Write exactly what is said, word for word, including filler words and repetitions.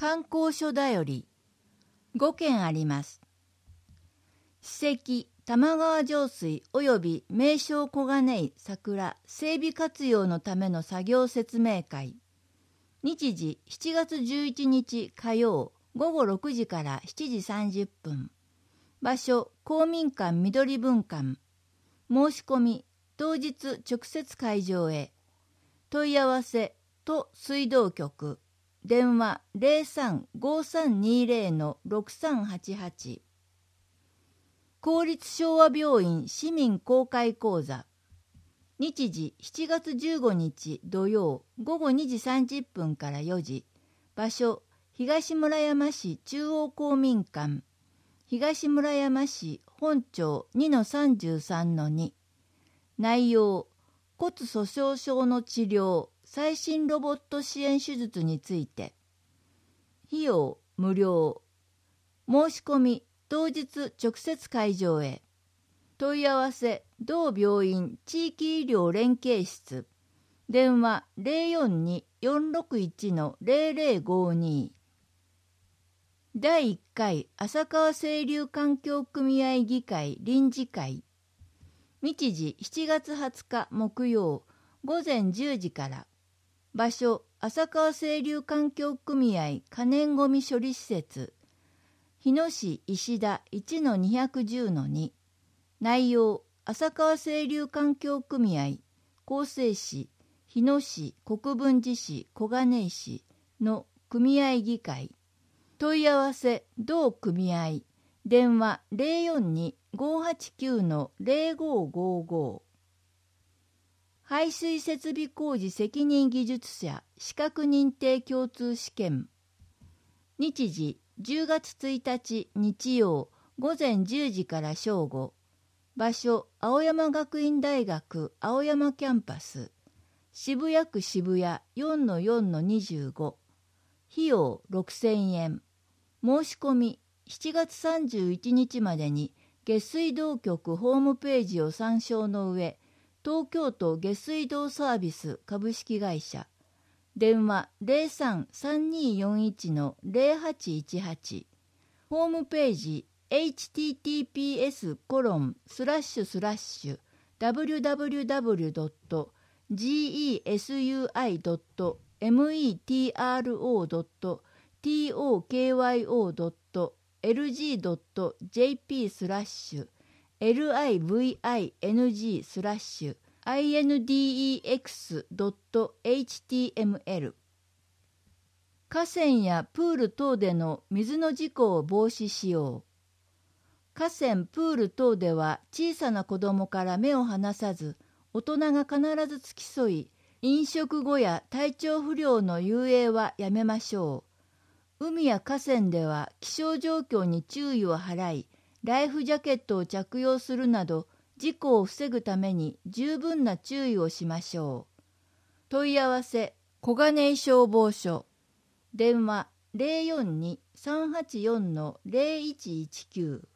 観光所だよりごけんあります。史跡玉川上水及び名勝小金井桜整備活用のための作業説明会。日時しちがつじゅういちにち火曜ごごろくじからしちじさんじゅっぷん。場所公民館緑文館。申し込み当日直接会場へ。問い合わせ都水道局電話 ゼロさん ごさんにゼロ のろくさんはちはち。公立昭和病院市民公開講座。日時しちがつじゅうごにち土曜ごごにじさんじゅっぷんからよじ。場所東村山市中央公民館。東村山市本町 にのさんじゅうさんのに。内容骨粗しょう症の治療最新ロボット支援手術について。費用無料。申し込み当日直接会場へ。問い合わせ同病院地域医療連携室電話 ゼロよんに よんろくいち のゼロゼロごに。だいいっかい浅川清流環境組合議会臨時会。日時しちがつはつか木曜ごぜんじゅうじから。場所浅川清流環境組合可燃ごみ処理施設日野市石田 いちのにひゃくじゅうのに。内容浅川清流環境組合厚生市日野市国分寺市小金井市の組合議会。問い合わせ同組合電話 ゼロよんに ごはちきゅう のゼロごごご。排水設備工事責任技術者資格認定共通試験。日時じゅうがつついたち日曜ごぜんじゅうじから正午。場所青山学院大学青山キャンパス渋谷区渋谷 よんのよんのにじゅうご。費用ろくせんえん。申し込みしちがつさんじゅういちにちまでに下水道局ホームページを参照の上、東京都下水道サービス株式会社電話 ゼロさん さんによんいち のゼロはちいちはち。ホームページ エイチティーティーピーエスコロンスラッシュスラッシュダブリュダブリュダブリュドットジーイーエスユーアイドットメトロドットトーケーワイオードットエルジードットジェーピースラッシュエルアイブイアイエヌジースラッシュアイエヌディーイーエックスドットエイチティーエムエル。河川やプール等での水の事故を防止しよう。河川、プール等では小さな子供から目を離さず、大人が必ず付き添い、飲食後や体調不良の遊泳はやめましょう。海や河川では気象状況に注意を払い、ライフジャケットを着用するなど、事故を防ぐために十分な注意をしましょう。問い合わせ、小金井消防署。電話ゼロよんに さんはちよんのゼロいちいちきゅう。